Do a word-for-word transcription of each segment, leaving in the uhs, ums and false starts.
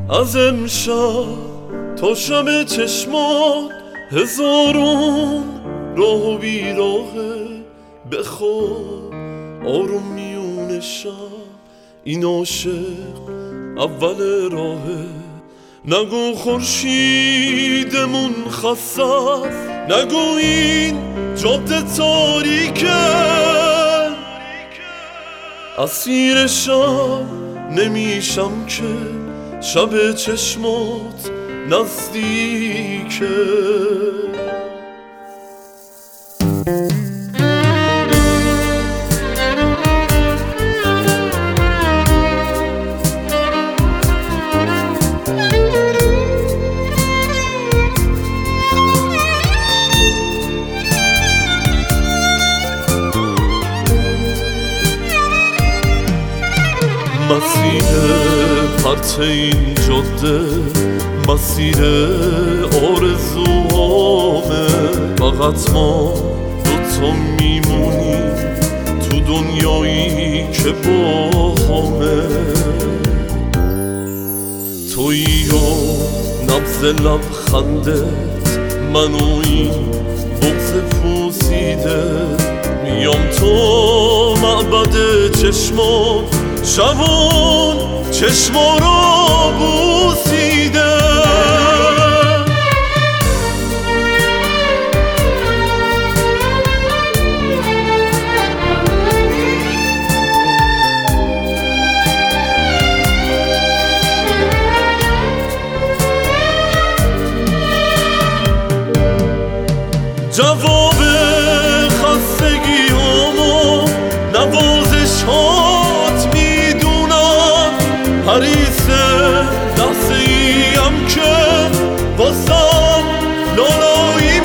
از امشب تا شب چشمات هزارون راه و بیراهه. بخواب آروم میون شب، این عاشق اول راهه. نگو خورشیدمون خسته است، نگو این جاده تاریکه. اسیر شب نمیشم که شب چشمات نزدیکه. مسیر پرت این جاده مسیر آرزوهامه. فقط ما دوتا میمونیم تو دنیایی که با همه. تویی و نبض لبخندت، من و این بغض پوسیده. میام تو معبد چشمات، شبون چشما رو بوسیده. جواب خستگی همو نوازش هات میدونم. حریصه لحظه ایم که واسم لالایی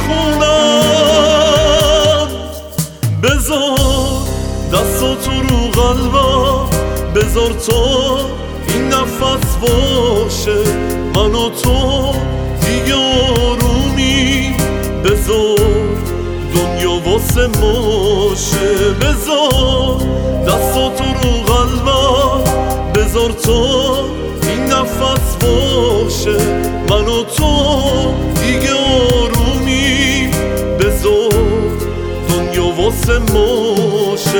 میخونم. بذار دستاتو رو قلبم، بذار تا این نفس باشه. من و تو دیگه آرومی، بذار دنیا واسه ماشه. بذار دستاتو رو قلبم، بذار تا این نفس باشه. من و تو دیگه آرومی، بذار دنیا واسه ماشه.